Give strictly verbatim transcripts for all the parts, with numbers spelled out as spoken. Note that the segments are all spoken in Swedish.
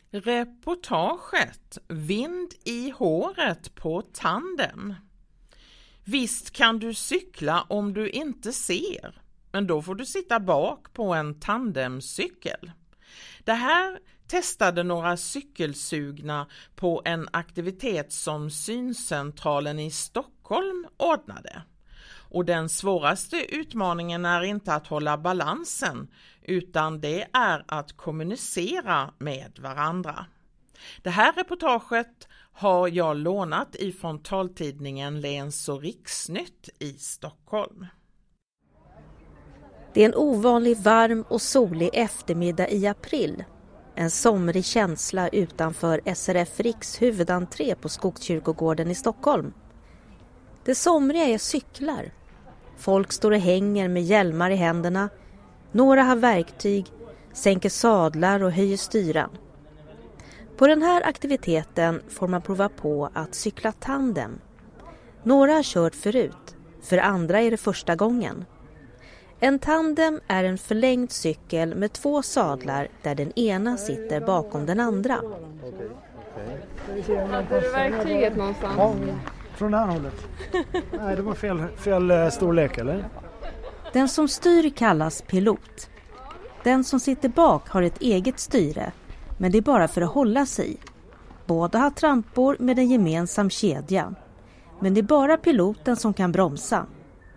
Reportaget Vind i håret på tandem. Visst kan du cykla om du inte ser, men då får du sitta bak på en tandemcykel. Det här testade några cykelsugna på en aktivitet som Syncentralen i Stockholm ordnade. Och den svåraste utmaningen är inte att hålla balansen, utan det är att kommunicera med varandra. Det här reportaget har jag lånat ifrån taltidningen Läns och Riksnytt i Stockholm. Det är en ovanlig varm och solig eftermiddag i april. En somrig känsla utanför S R F Riks huvudentré på Skogskyrkogården i Stockholm. Det somriga är cyklar. Folk står och hänger med hjälmar i händerna. Några har verktyg, sänker sadlar och höjer styran. På den här aktiviteten får man prova på att cykla tandem. Några har kört förut, för andra är det första gången. En tandem är en förlängd cykel med två sadlar där den ena sitter bakom den andra. Hade du verktyget någonstans? Ja, från det här hållet. Nej, det var fel, fel storlek, eller? Den som styr kallas pilot. Den som sitter bak har ett eget styre, men det är bara för att hålla sig. Båda har trampor med en gemensam kedja. Men det är bara piloten som kan bromsa.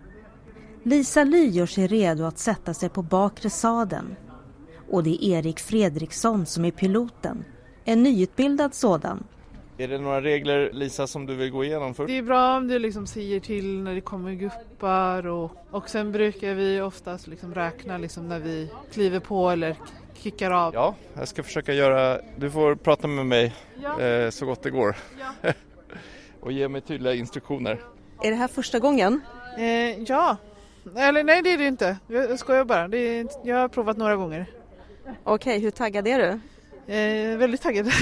Lisa Ly gör sig redo att sätta sig på bakre sadeln. Och det är Erik Fredriksson som är piloten. En nyutbildad sådan. Är det några regler, Lisa, som du vill gå igenom först? Det är bra om du liksom säger till när det kommer guppar. Och, och sen brukar vi oftast liksom räkna liksom när vi kliver på eller kickar av. Ja, jag ska försöka göra... Du får prata med mig ja. eh, så gott det går. Ja. Och ge mig tydliga instruktioner. Är det här första gången? Eh, ja. Eller nej, det är det inte. Jag skojar bara. Det är, jag har provat några gånger. Okej, hur taggad är du? Eh, väldigt taggad.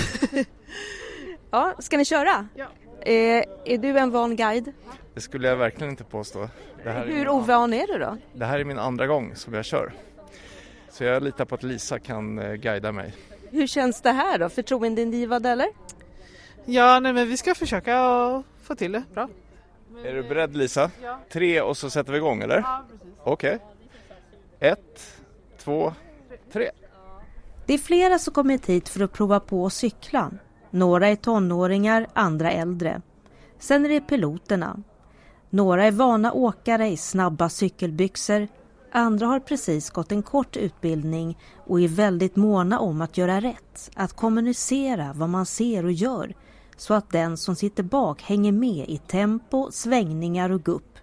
Ja, ska ni köra? Ja. Eh, är du en van guide? Det skulle jag verkligen inte påstå. Det här hur är ovan är du då? Det här är min andra gång som jag kör. Så jag litar på att Lisa kan eh, guida mig. Hur känns det här då? Förtroendeingivad eller? Ja, nej, men vi ska försöka att få till det. Bra. Är du beredd, Lisa? Ja. Tre och så sätter vi igång, eller? Ja, precis. Okej. Okay. Ett, två, tre. Det är flera som kommit hit för att prova på att cykla. Några är tonåringar, andra äldre. Sen är det piloterna. Några är vana åkare i snabba cykelbyxor. Andra har precis gått en kort utbildning och är väldigt måna om att göra rätt. Att kommunicera vad man ser och gör. Så att den som sitter bak hänger med i tempo, svängningar och gupp.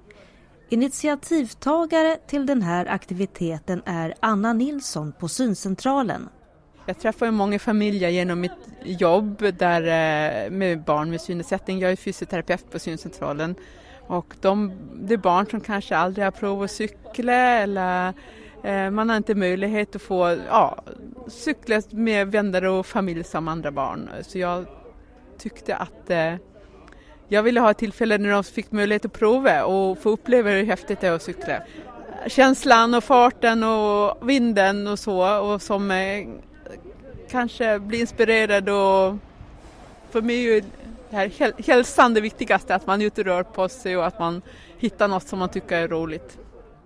Initiativtagare till den här aktiviteten är Anna Nilsson på Syncentralen. Jag träffar många familjer genom mitt jobb där, med barn med synnedsättning. Jag är fysioterapeut på Syncentralen. Och de, det är barn som kanske aldrig har provat att cykla eller eh, man har inte möjlighet att få ja, cykla med vänner och familj som andra barn. Så jag tyckte att eh, jag ville ha ett tillfälle när de fick möjlighet att prova och få uppleva hur häftigt det är att cykla. Känslan och farten och vinden och så och som eh, kanske blir inspirerad och för mig är det här hälsan det viktigaste, att man är ute och rör på sig och att man hittar något som man tycker är roligt.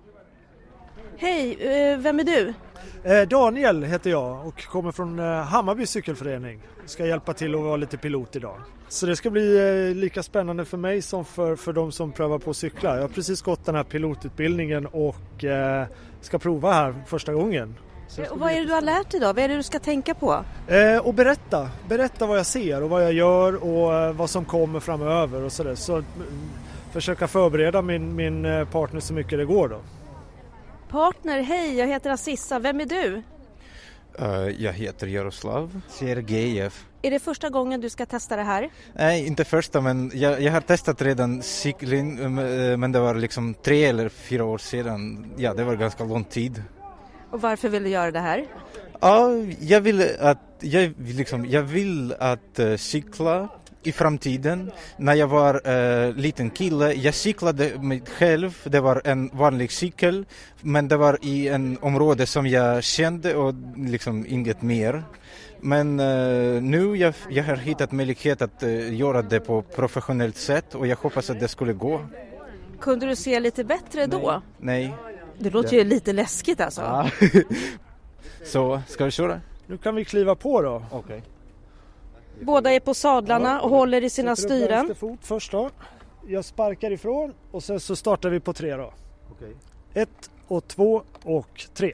Hej, vem är du? Daniel heter jag och kommer från Hammarby cykelförening. Ska hjälpa till att vara lite pilot idag. Så det ska bli lika spännande för mig som för, för de som prövar på att cykla. Jag har precis gått den här pilotutbildningen och eh, ska prova här första gången. Och vad är det du har lärt dig då? Vad är det du ska tänka på? Eh, och berätta. Berätta vad jag ser och vad jag gör och eh, vad som kommer framöver och sådär. Så mm, försöka förbereda min, min partner så mycket det går då. Partner, hej, jag heter Assissa. Vem är du? Uh, jag heter Jaroslav Sergejev. Är det första gången du ska testa det här? Nej, inte första, men jag, jag har testat redan cykling, men det var liksom tre eller fyra år sedan. Ja, det var ganska lång tid. Och varför vill du göra det här? Ja, jag vill att jag liksom jag vill att uh, cykla i framtiden. När jag var uh, liten kille, jag cyklade mig själv. Det var en vanlig cykel, men det var i en område som jag kände och liksom inget mer. Men uh, nu jag, jag har hittat möjlighet att uh, göra det på professionellt sätt och jag hoppas att det skulle gå. Kunde du se lite bättre då? Nej. Det låter ju lite läskigt alltså. Ja. Så, ska vi köra? Nu kan vi kliva på då. Okej. Okay. Båda är på sadlarna och håller i sina Sätter upp styren. vänster fot först då. Jag sparkar ifrån och sen så startar vi på tre då. Okay. Ett och två och tre.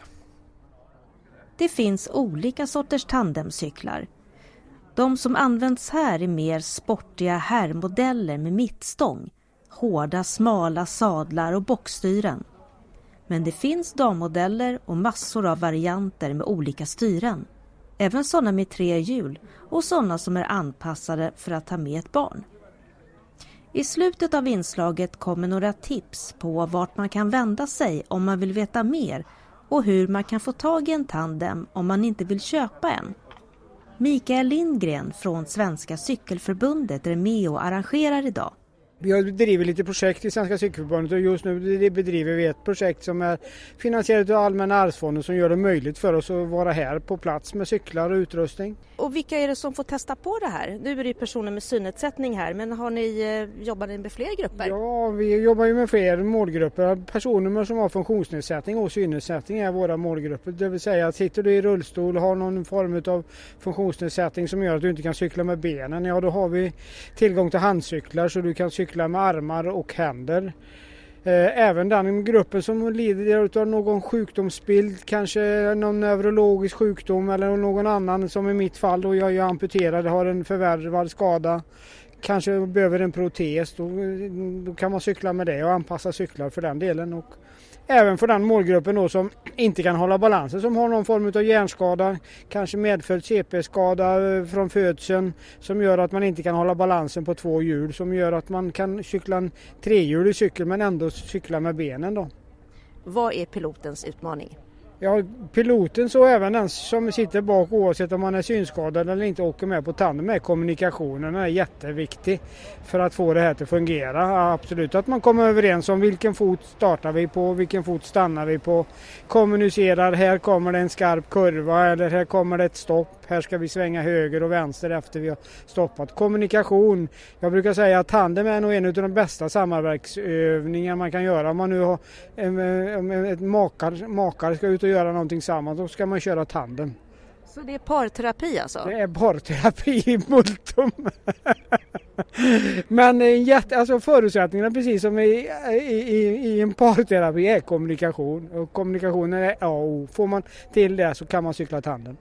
Det finns olika sorters tandemcyklar. De som används här är mer sportiga herrmodeller med mittstång, hårda smala sadlar och bockstyren. Men det finns dammodeller och massor av varianter med olika styren. Även sådana med tre hjul och sådana som är anpassade för att ta med ett barn. I slutet av inslaget kommer några tips på vart man kan vända sig om man vill veta mer och hur man kan få tag i en tandem om man inte vill köpa en. Mikael Lindgren från Svenska cykelförbundet är med och arrangerar idag. Vi bedriver lite projekt i Svenska cykelförbundet och just nu bedriver vi ett projekt som är finansierat av Allmänna arvsfonden som gör det möjligt för oss att vara här på plats med cyklar och utrustning. Och vilka är det som får testa på det här? Nu är det ju personer med synnedsättning här, men har ni jobbat med fler grupper? Ja, vi jobbar ju med fler målgrupper. Personer som har funktionsnedsättning och synnedsättning är våra målgrupper. Det vill säga att sitter du i rullstol och har någon form av funktionsnedsättning som gör att du inte kan cykla med benen, ja då har vi tillgång till handcyklar så du kan cykla med armar och händer. Även den gruppen som lider av någon sjukdomsbild, kanske någon neurologisk sjukdom eller någon annan som i mitt fall då jag är amputerad, har en förvärvad skada, kanske behöver en protes, då, då kan man cykla med det och anpassa cyklar för den delen. Och även för den målgruppen då som inte kan hålla balansen, som har någon form av hjärnskada, kanske medfödd C P-skada från födseln som gör att man inte kan hålla balansen på två hjul, som gör att man kan cykla en trehjulig cykel men ändå cykla med benen då. Vad är pilotens utmaning? Ja, piloten så även den som sitter bak, oavsett om man är synskadad eller inte, åker med på tandem med kommunikationen är jätteviktig för att få det här att fungera. Absolut att man kommer överens om vilken fot startar vi på, vilken fot stannar vi på, kommunicerar, här kommer det en skarp kurva eller här kommer det ett stopp, här ska vi svänga höger och vänster efter vi har stoppat. Kommunikation, jag brukar säga att tandem är nog en av de bästa samverksövningar man kan göra. Om man nu har en, en, ett makar, makar ska ut och göra någonting samman, då ska man köra tandem. Så det är parterapi alltså? Det är parterapi i multum. Men jätte, alltså förutsättningarna precis som i, i, i en parterapi är kommunikation. Och kommunikationen är A och O. Får man till det så kan man cykla tandem.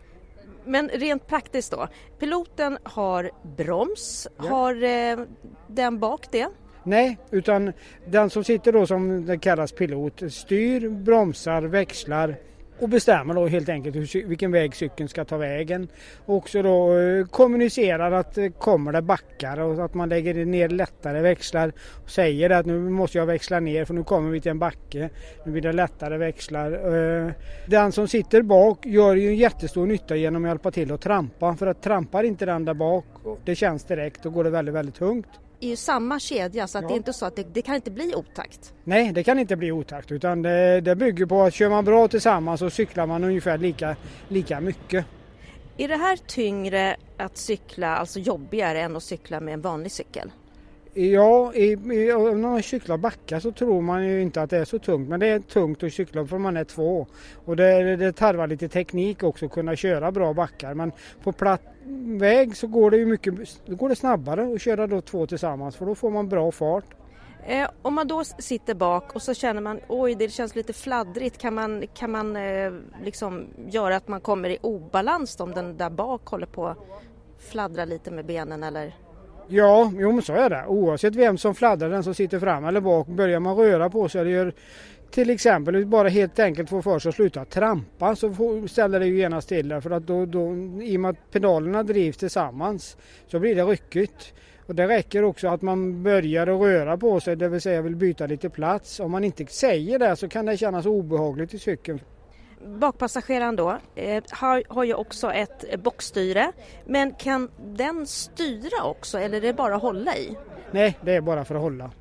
Men rent praktiskt då, piloten har broms, ja. Har eh, den bak det? Nej, utan den som sitter då som det kallas pilot styr, bromsar, växlar och bestämmer då helt enkelt hur, vilken väg cykeln ska ta vägen. Och också då eh, kommunicerar att eh, kommer det backar och att man lägger ner lättare växlar och säger att nu måste jag växla ner för nu kommer vi till en backe. Nu blir det lättare växlar. Eh, den som sitter bak gör ju en jättestor nytta genom att hjälpa till att trampa. För att trampar inte den där bak, det känns direkt och går det väldigt, väldigt tungt. I samma kedja så att ja. Det är inte så att det, det kan inte bli otakt. Nej, det kan inte bli otakt utan det, det bygger på att kör man bra tillsammans så cyklar man ungefär lika, lika mycket. Är det här tyngre att cykla, alltså jobbigare än att cykla med en vanlig cykel? Ja, i, i, om man cyklar backar så tror man ju inte att det är så tungt, men det är tungt att cykla för man är två. Och det, det tarvar lite teknik också att kunna köra bra backar, men på platt väg så går det ju mycket då går det snabbare att köra då två tillsammans för då får man bra fart. Eh, om man då sitter bak och så känner man oj det känns lite fladdrigt, kan man, kan man eh, liksom göra att man kommer i obalans om den där bak håller på att fladdra lite med benen eller? Ja, jo, men så är det. Oavsett vem som fladdrar, den som sitter fram eller bak, börjar man röra på sig eller gör till exempel bara helt enkelt få för sig att sluta trampa så får, ställer det ju genast till där för att då, då, i och med att pedalerna drivs tillsammans så blir det ryckigt. Och det räcker också att man börjar att röra på sig, det vill säga vill byta lite plats. Om man inte säger det så kan det kännas obehagligt i cykeln. Bakpassageraren då eh, har, har ju också ett bockstyre, men kan den styra också eller är det bara hålla i? Nej, det är bara för att hålla.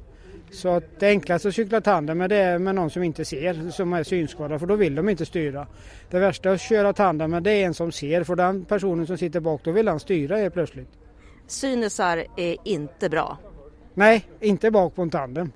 Så att det enklaste att cykla tandem med det är med någon som inte ser, som är synskadad, för då vill de inte styra. Det värsta att köra tandem med det är en som ser, för den personen som sitter bak då vill han styra helt plötsligt. Synusar är inte bra. Nej, inte bak på en tandem.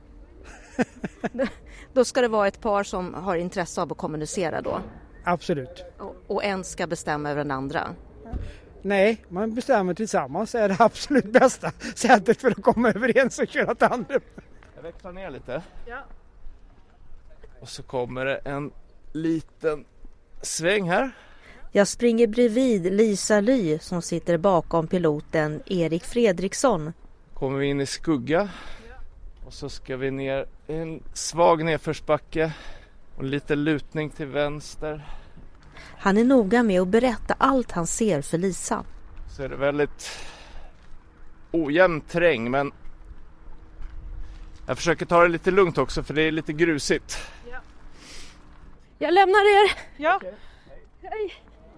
Då ska det vara ett par som har intresse av att kommunicera då? Absolut. Och, och en ska bestämma över den andra? Nej, man bestämmer tillsammans är det absolut bästa sättet för att komma överens och köra tandem. Jag växlar ner lite. Ja. Och så kommer det en liten sväng här. Jag springer bredvid Lisa Ly som sitter bakom piloten Erik Fredriksson. Kommer vi in i skugga. Och så ska vi ner en svag nedförsbacke och lite lutning till vänster. Han är noga med att berätta allt han ser för Lisa. Så är det väldigt ojämn terräng, men jag försöker ta det lite lugnt också för det är lite grusigt. Ja. Jag lämnar er. Ja. Hej.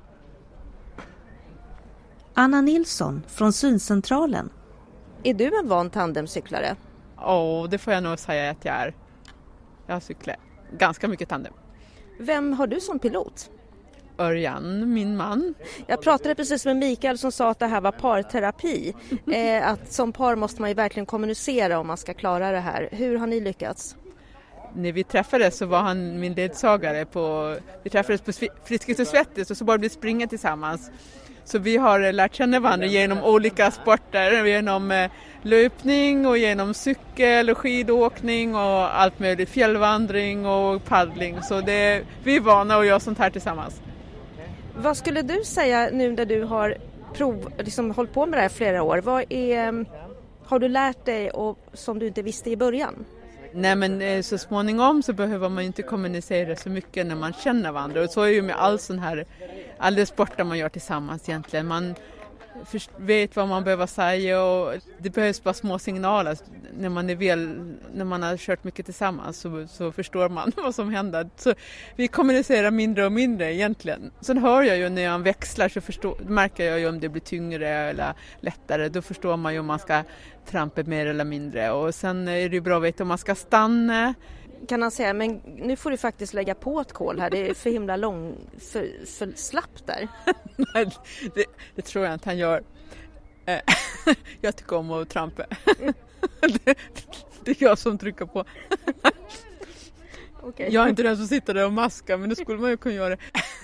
Anna Nilsson från Syncentralen. Är du en van tandemcyklare? Ja, oh, det får jag nog säga att jag är. Jag cyklar ganska mycket tandem. Vem har du som pilot? Örjan, min man. Jag pratade precis med Mikael som sa att det här var parterapi. eh, att som par måste man ju verkligen kommunicera om man ska klara det här. Hur har ni lyckats? När vi träffades så var han min ledsagare på, vi träffades på Friskis och Svettis och så började vi springa tillsammans. Så vi har lärt känna varandra genom olika sporter, genom löpning och genom cykel och skidåkning och allt möjligt, fjällvandring och paddling. Så det, vi är vana att göra sånt här tillsammans. Vad skulle du säga nu när du har prov, liksom, hållit på med det här flera år? Vad är, har du lärt dig och, som du inte visste i början? Nej, men så småningom så behöver man inte kommunicera så mycket när man känner varandra. Och så är ju med all sån här, alla sporter man gör tillsammans egentligen. Man vet vad man behöver säga och det behövs bara små signaler. När man är väl, när man har kört mycket tillsammans så, så förstår man vad som händer. Så vi kommunicerar mindre och mindre egentligen. Sen hör jag ju när jag växlar så förstår, märker jag ju om det blir tyngre eller lättare. Då förstår man ju om man ska trampa mer eller mindre. Och sen är det ju bra att veta om man ska stanna. Kan han säga, men nu får du faktiskt lägga på ett kol här. Det är för himla lång, för, för slappt där. Nej, det, det tror jag inte han gör. Jag tycker om att trampa. det, det är jag som trycker på. Okay. Jag är inte den som sitter där och maskar, men det skulle man ju kunna göra.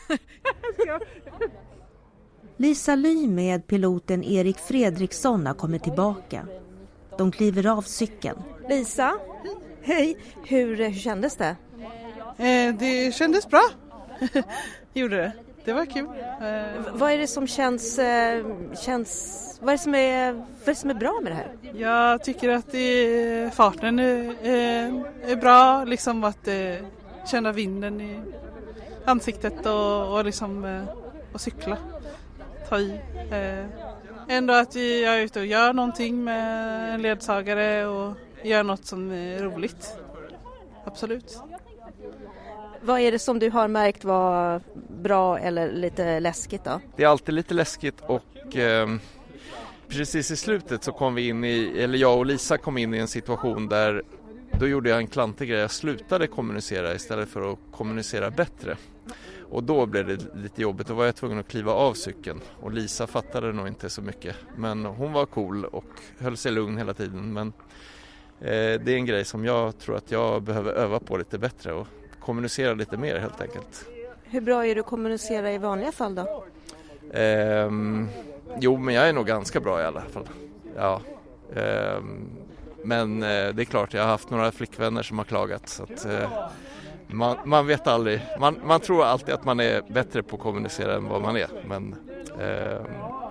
Lisa Ly med piloten Erik Fredriksson har kommit tillbaka. De kliver av cykeln. Lisa, hej. Hur, hur kändes det? Eh, det kändes bra. Gjorde det. Det var kul. Eh. V- vad är det som känns, eh, känns vad är det som är, vad är det som är bra med det här? Jag tycker att det, farten är, är, är bra. Liksom att eh, känna vinden i ansiktet och, och, liksom, eh, och cykla. Ta i. Eh. Ändå att jag är ute och gör någonting med en ledsagare och gör något som är roligt. Absolut. Vad är det som du har märkt var bra eller lite läskigt då? Det är alltid lite läskigt och eh, precis i slutet så kom vi in i, eller jag och Lisa kom in i en situation där då gjorde jag en klantig grej. Jag slutade kommunicera istället för att kommunicera bättre. Och då blev det lite jobbigt. Då var jag tvungen att kliva av cykeln. Och Lisa fattade nog inte så mycket. Men hon var cool och höll sig lugn hela tiden. Men eh, det är en grej som jag tror att jag behöver öva på lite bättre. Och kommunicera lite mer helt enkelt. Hur bra är du att kommunicera i vanliga fall då? Eh, jo, men jag är nog ganska bra i alla fall. Ja. Eh, men eh, det är klart, jag har haft några flickvänner som har klagat. Så att... Eh, Man, man vet aldrig, man, man tror alltid att man är bättre på att kommunicera än vad man är, men eh,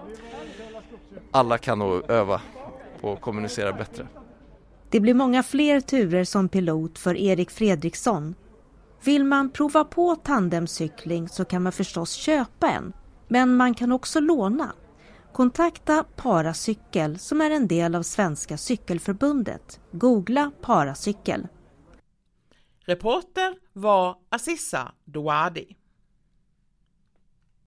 alla kan nog öva på att kommunicera bättre. Det blir många fler turer som pilot för Erik Fredriksson. Vill man prova på tandemcykling så kan man förstås köpa en, men man kan också låna. Kontakta Paracykel som är en del av Svenska cykelförbundet. Googla Paracykel. Reporter var Aziza Douadi.